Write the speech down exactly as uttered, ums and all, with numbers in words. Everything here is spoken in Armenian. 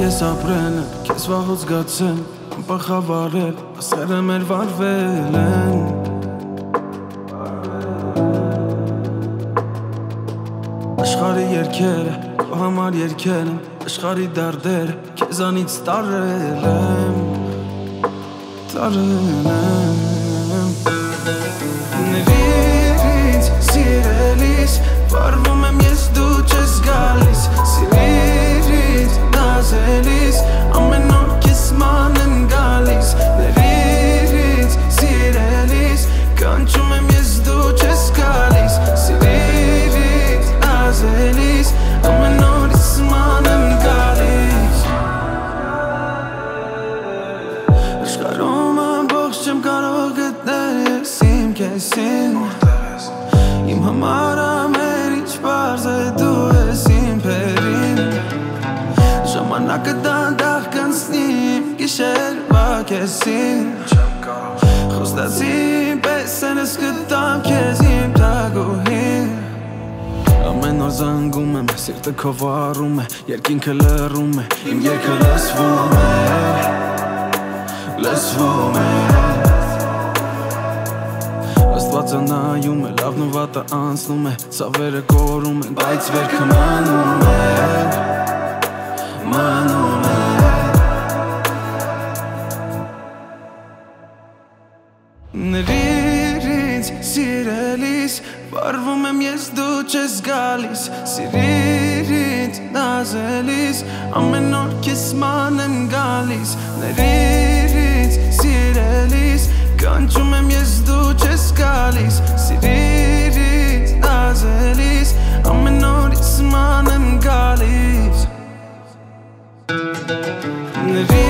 Ես ապրել եմ, կեզ վաղուց գացել Պախավարել, ասերը մեր վարվել են Աշխարի երկերը, քո համար երկել եմ Աշխարի դարդերը, քեզանից տարել եմ Տարել եմ Ներիր ինձ, սիրելիս Վարվում եմ ես դու չես գալիս Սիրիր ինձ, նազելիս Ամեն օր քեզ ման եմ գալիս Ներիր ինձ, սիրելիս Կանչում եմ ես դու չես գալիս Սիրիր ինձ, նազելիս Ամեն օր քեզ ման եմ գալիս Աշխարհում ամբողջ չեմ կարող գտնել ես իմ կեսին Իմ համար ամեն ինչ պարզ է դու ես իմ պերին Ժամանակը դանդաղ կանցնի իմ գիշերվա կեսին Խոստացի իմ պես են ես գտամ քեզ իմ տագուհին Ամեն օր զանգում եմ, սիրտը քո վառում է Երկինքը լռում է, իմ երգը լսվում է Լսվում է Աստվածը նայում է, լավն ու վատը անցնում է Ցավերը կորում են, բայց վերքը մնում է Մնում է Ներիր ինձ, սիրելիս Վարվում եմ ես դու չես գալիս Սիրիր ինձ, նազելիս Ամեն օր քեզ ման եմ գալիս Ներիր ինձ, սիրելիս Կանչում եմ ես դու չես գալիս Սիրիր ինձ, նազելիս Ամեն օր քեզ ման եմ գալիս Ներիր